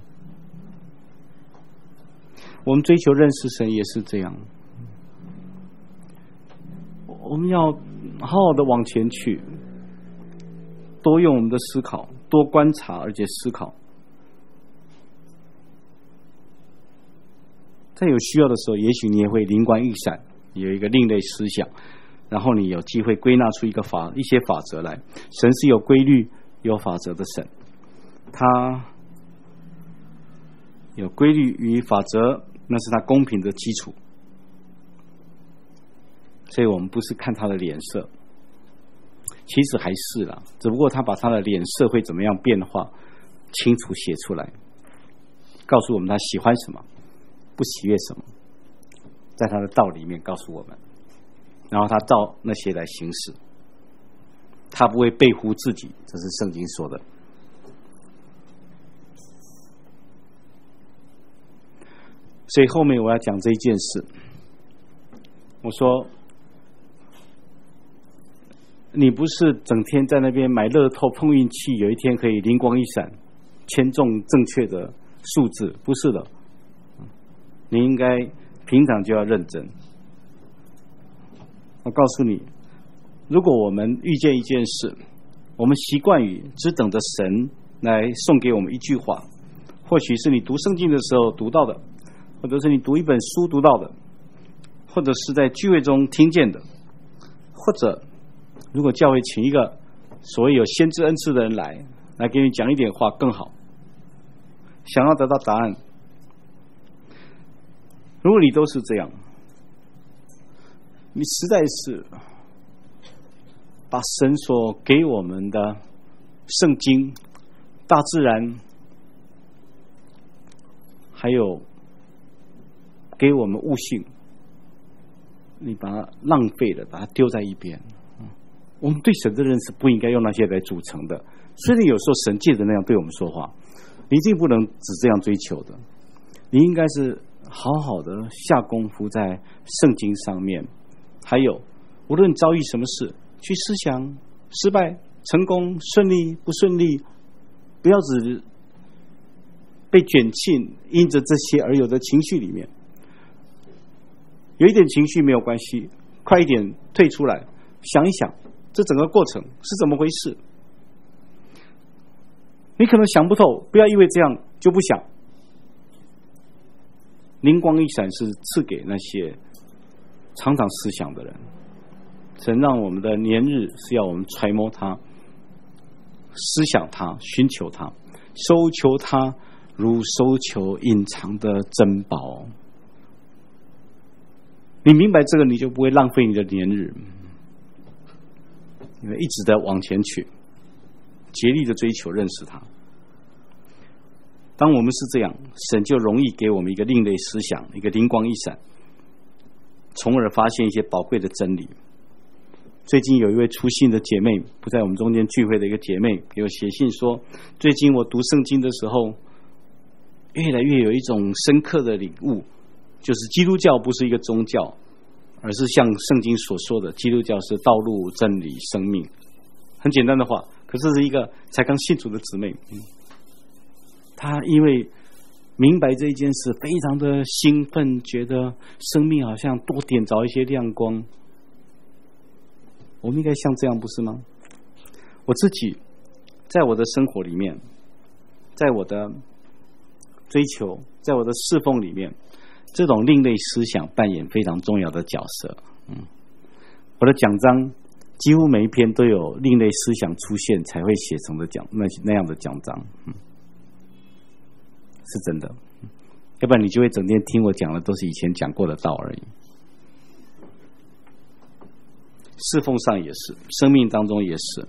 我们追求认识神也是这样，我们要好好的往前去，多用我们的思考，多观察而且思考，在有需要的时候，也许你也会灵光一闪，有一个另类思想，然后你有机会归纳出一些法则来。神是有规律有法则的神，他有规律与法则，那是他公平的基础，所以我们不是看他的脸色，其实还是啦，只不过他把他的脸色会怎么样变化清楚写出来，告诉我们他喜欢什么不喜悦什么，在他的道里面告诉我们，然后他照那些来行使，他不会背乎自己，这是圣经说的。所以后面我要讲这一件事，我说你不是整天在那边买乐透碰运气，有一天可以灵光一闪签中正确的数字，不是的，你应该平常就要认真。我告诉你，如果我们遇见一件事，我们习惯于只等着神来送给我们一句话，或许是你读圣经的时候读到的，或者是你读一本书读到的，或者是在聚会中听见的，或者如果教会请一个所谓有先知恩赐的人来给你讲一点话更好，想要得到答案。如果你都是这样，你实在是把神所给我们的圣经、大自然，还有给我们悟性，你把它浪费了，把它丢在一边。我们对神的认识不应该用那些来组成的，虽然有时候神借着那样对我们说话，你一定不能只这样追求的，你应该是好好的下功夫在圣经上面，还有无论遭遇什么事，去思想失败、成功、顺利不顺利，不要只被卷进因着这些而有的情绪里面。有一点情绪没有关系，快一点退出来，想一想这整个过程是怎么回事。你可能想不透，不要因为这样就不想。灵光一闪是赐给那些常常思想的人，神让我们的年日是要我们揣摩它、思想它、寻求它、搜求它，如搜求隐藏的珍宝。你明白这个，你就不会浪费你的年日，你会一直的往前去，竭力的追求认识它。当我们是这样，神就容易给我们一个另类思想，一个灵光一闪，从而发现一些宝贵的真理。最近有一位初信的姐妹，不在我们中间聚会的一个姐妹，给我写信说，最近我读圣经的时候，越来越有一种深刻的领悟，就是基督教不是一个宗教，而是像圣经所说的，基督教是道路、真理、生命。很简单的话，可是一个才刚信主的姊妹，她因为明白这一件事，非常的兴奋，觉得生命好像多点着一些亮光。我们应该像这样，不是吗？我自己在我的生活里面，在我的追求，在我的侍奉里面，这种另类思想扮演非常重要的角色。我的奖章几乎每一篇都有另类思想出现才会写成的那样的奖章，是真的。要不然你就会整天听我讲的都是以前讲过的道而已。侍奉上也是，生命当中也是。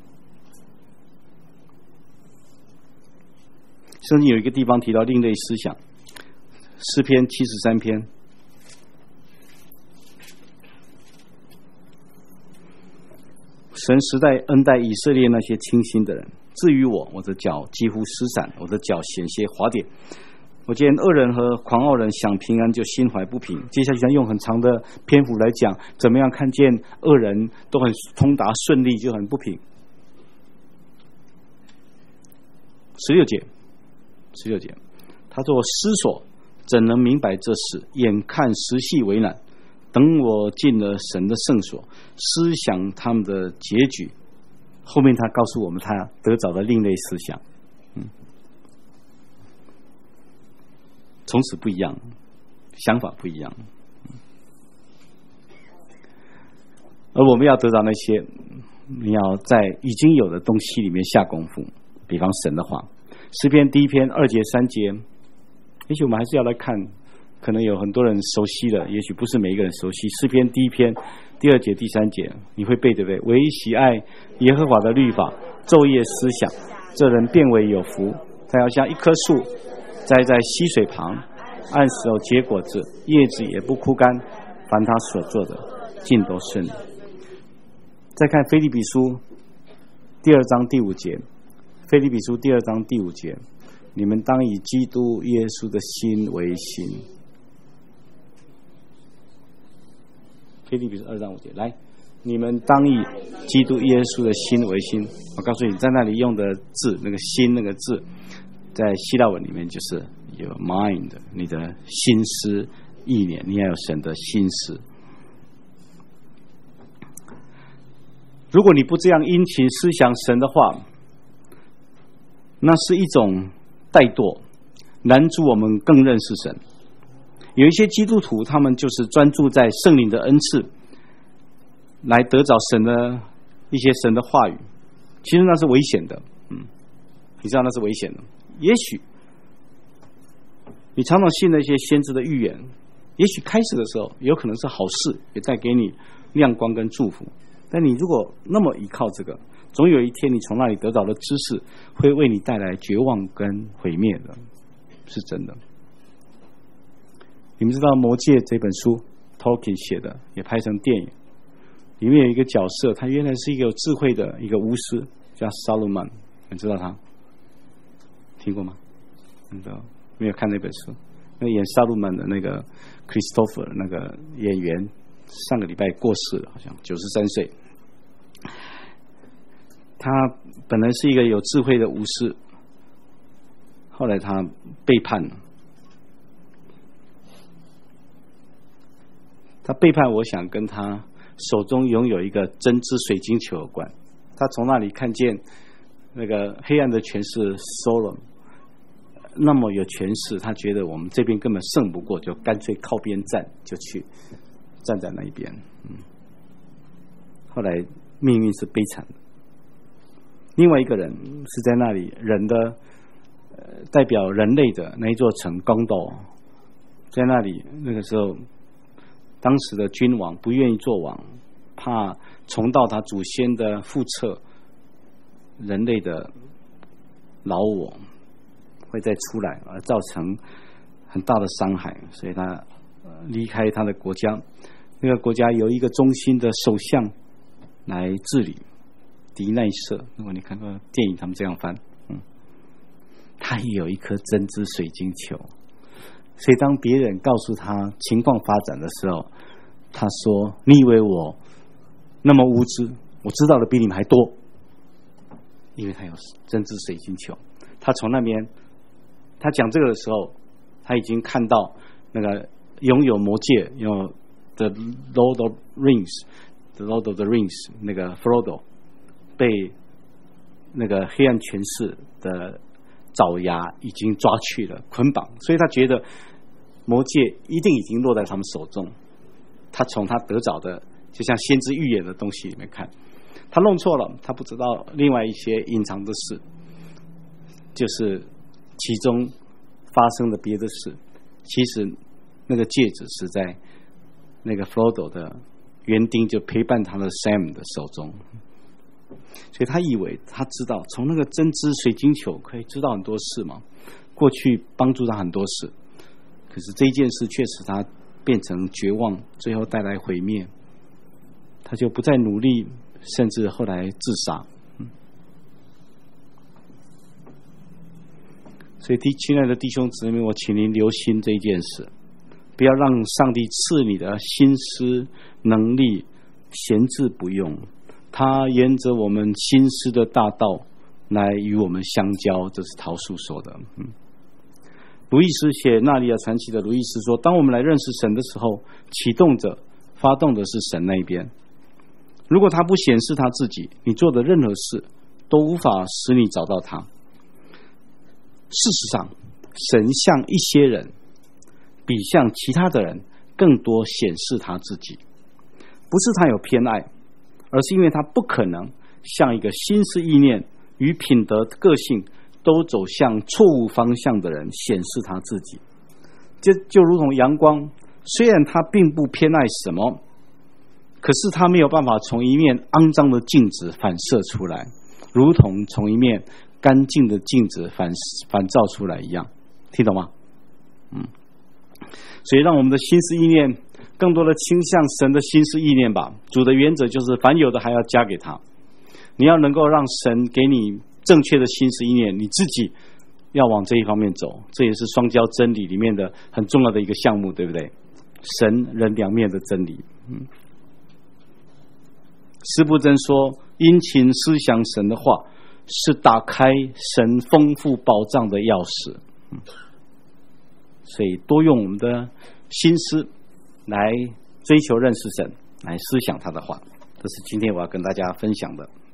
圣经有一个地方提到另类思想，诗篇73篇。神实在恩待以色列那些清心的人，至于我的脚几乎失散，我的脚险些滑跌。我见恶人和狂傲人想平安就心怀不平。接下去用很长的篇幅来讲，怎么样看见恶人都很通达顺利就很不平。16节，他说：“我思索，怎能明白这事？眼看时系为难。等我进了神的圣所，思想他们的结局。”后面他告诉我们，他得着的另类思想，从此不一样，想法不一样。而我们要得到那些，你要在已经有的东西里面下功夫，比方神的话。诗篇第1篇2节3节，也许我们还是要来看，可能有很多人熟悉的，也许不是每一个人熟悉。诗篇第1篇第2节第3节，你会背对不对？唯喜爱耶和华的律法，昼夜思想，这人变为有福。他要像一棵树栽在溪水旁，按时候结果子，叶子也不枯干，凡他所做的尽都顺利。再看腓立比书第2章第5节，腓立比书第2章第5节，你们当以基督耶稣的心为心。腓立比书2章5节，来，你们当以基督耶稣的心为心。我告诉你，在那里用的字，那个心那个字，在希腊文里面就是有 mind， 你的心思意念，你要有神的心思。如果你不这样殷勤思想神的话，那是一种怠惰，拦阻我们更认识神。有一些基督徒，他们就是专注在圣灵的恩赐，来得着神的一些神的话语，其实那是危险的。你知道那是危险的。也许你常常信那些先知的预言，也许开始的时候有可能是好事，也带给你亮光跟祝福。但你如果那么依靠这个，总有一天你从那里得到的知识会为你带来绝望跟毁灭的，是真的。你们知道《魔戒》这本书 Tolkien 写的，也拍成电影，里面有一个角色，他原来是一个有智慧的一个巫师，叫 Saruman， 你知道他？听过吗？没有看那本书。那演 Saruman 的那个 Christopher 那个演员，上个礼拜过世了，好像93岁。他本来是一个有智慧的巫师，后来他背叛了。他背叛，我想跟他手中拥有一个针织水晶球有关。他从那里看见那个黑暗的权势 Sauron 那么有权势，他觉得我们这边根本胜不过，就干脆靠边站，就去站在那一边。后来命运是悲惨的。另外一个人是在那里，人的代表人类的那一座城宫斗，在那里那个时候，当时的君王不愿意做王，怕重蹈他祖先的覆辙，人类的老我会再出来，而造成很大的伤害，所以他离开他的国家。那个国家由一个忠心的首相来治理，狄奈瑟。如果你看过电影，他们这样翻，他也有一颗针织水晶球，所以当别人告诉他情况发展的时候，他说：“你以为我那么无知？我知道的比你们还多。”因为他有针织水晶球，他从那边他讲这个的时候，他已经看到那个拥有魔戒，有 The Lord of the Rings 那个 Frodo 被那个黑暗权势的爪牙已经抓去了捆绑，所以他觉得魔戒一定已经落在他们手中。他从他得着的就像先知预言的东西里面看，他弄错了，他不知道另外一些隐藏的事，就是其中发生的别的事。其实那个戒指是在那个 Frodo 的园丁就陪伴他的 Sam 的手中，所以他以为他知道从那个针织水晶球可以知道很多事嘛，过去帮助他很多事，可是这一件事却使他变成绝望，最后带来毁灭，他就不再努力，甚至后来自杀。所以亲爱的弟兄姊妹，我请您留心这一件事，不要让上帝赐你的心思能力闲置不用，他沿着我们心思的大道来与我们相交，这是陶恕说的。鲁易斯写《纳里亚传奇》的鲁易斯说，当我们来认识神的时候，发动的是神那一边。如果他不显示他自己，你做的任何事都无法使你找到他。事实上，神向一些人比向其他的人更多显示他自己，不是他有偏爱，而是因为他不可能向一个心思意念与品德个性都走向错误方向的人显示他自己。就如同阳光，虽然他并不偏爱什么，可是他没有办法从一面肮脏的镜子反射出来，如同从一面干净的镜子反照出来一样，听懂吗？所以让我们的心思意念更多的倾向神的心思意念吧。主的原则就是凡有的还要加给他，你要能够让神给你正确的心思意念，你自己要往这一方面走，这也是双交真理里面的很重要的一个项目，对不对？神人两面的真理。司布真说，殷勤思想神的话是打开神丰富宝藏的钥匙。所以多用我们的心思来追求认识神，来思想他的话，这是今天我要跟大家分享的。